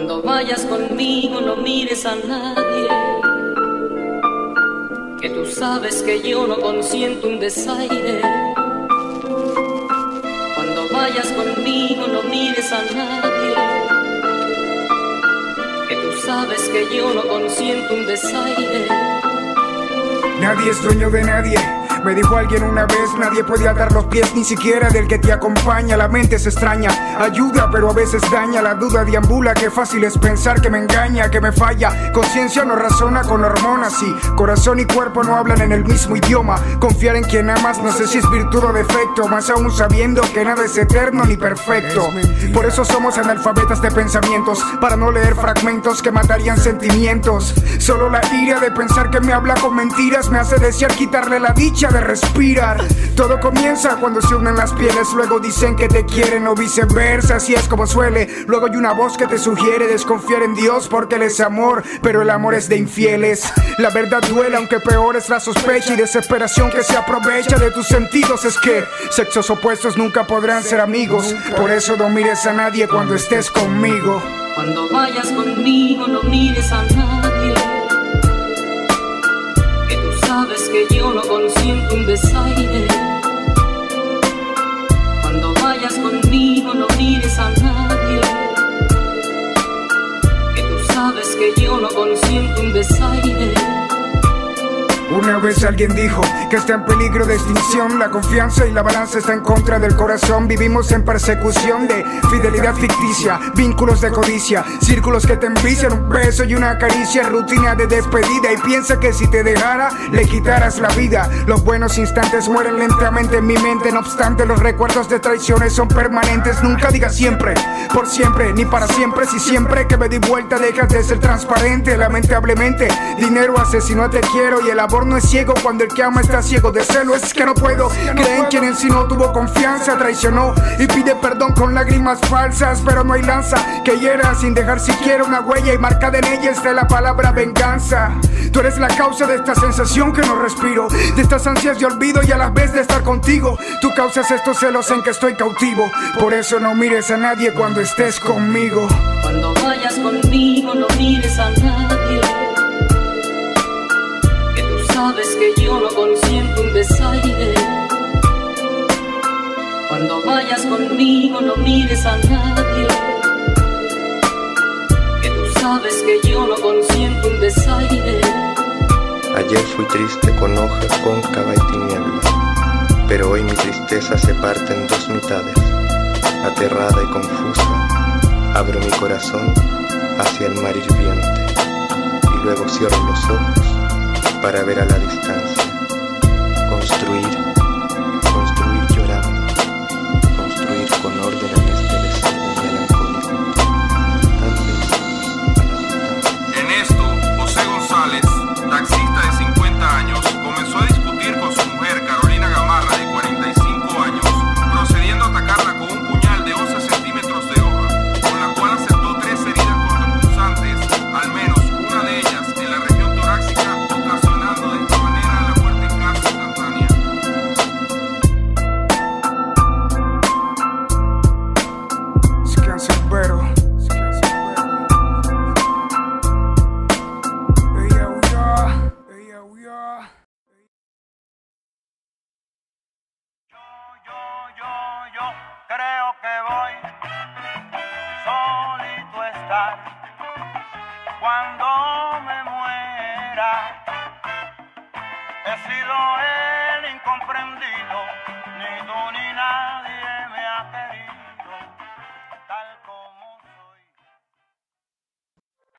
Cuando vayas conmigo no mires a nadie, que tú sabes que yo no consiento un desaire. Cuando vayas conmigo no mires a nadie, que tú sabes que yo no consiento un desaire. Nadie es dueño de nadie. Me dijo alguien una vez, nadie puede atar los pies ni siquiera del que te acompaña. La mente es extraña, ayuda pero a veces daña. La duda deambula, qué fácil es pensar que me engaña, que me falla. Conciencia no razona con hormonas y corazón y cuerpo no hablan en el mismo idioma. Confiar en quien amas no sé si es virtud o defecto, más aún sabiendo que nada es eterno ni perfecto. Por eso somos analfabetas de pensamientos, para no leer fragmentos que matarían sentimientos. Solo la ira de pensar que me habla con mentiras me hace desear quitarle la dicha de respirar. Todo comienza cuando se unen las pieles, luego dicen que te quieren o viceversa, así es como suele. Luego hay una voz que te sugiere desconfiar en Dios porque Él es amor, pero el amor es de infieles. La verdad duele aunque peor es la sospecha y desesperación que se aprovecha de tus sentidos. Es que sexos opuestos nunca podrán ser amigos, por eso no mires a nadie cuando estés conmigo. Cuando vayas conmigo no mires a nadie, sabes que yo no consiento un desaire. Cuando vayas conmigo no mires a nadie, que tú sabes que yo no consiento un desaire. Una vez alguien dijo que está en peligro de extinción. La confianza y la balanza está en contra del corazón. Vivimos en persecución de fidelidad ficticia, vínculos de codicia, círculos que te envician, un beso y una caricia, rutina de despedida. Y piensa que si te dejara, le quitaras la vida. Los buenos instantes mueren lentamente en mi mente. No obstante, los recuerdos de traiciones son permanentes. Nunca digas siempre, por siempre, ni para siempre. Si siempre que me di vuelta dejas de ser transparente. Lamentablemente, dinero asesinó a te quiero y el amor no es ciego cuando el que ama está ciego de celo. Es que no puedo creer en quien en sí no tuvo confianza, traicionó y pide perdón con lágrimas falsas. Pero no hay lanza que hiera sin dejar siquiera una huella, y marcada en ella está la palabra venganza. Tú eres la causa de esta sensación que no respiro, de estas ansias de olvido y a la vez de estar contigo. Tú causas estos celos en que estoy cautivo, por eso no mires a nadie cuando estés conmigo. Cuando vayas conmigo no mires a nadie, sabes que yo no consiento un desaire. Cuando vayas conmigo no mires a nadie, que tú sabes que yo no consiento un desaire. Ayer fui triste con hoja cóncava y tiniebla, pero hoy mi tristeza se parte en dos mitades. Aterrada y confusa, abro mi corazón hacia el mar hirviente y luego cierro los ojos para ver a la distancia, construir llorando, construir con orden en este desierto melancólico. En esto, José González, taxista de 50 años, comenzó a discutir con su mujer Carolina Gamarra, de 45 años, procediendo a atacarla con un puñal de 11 centímetros de hoja, con la cual aceptó 3 heridas cortopunzantes, al menos una de ellas en la región torácica, ocasionando de esta manera la muerte casi instantánea. Yo creo que voy solito a estar cuando me muera. He sido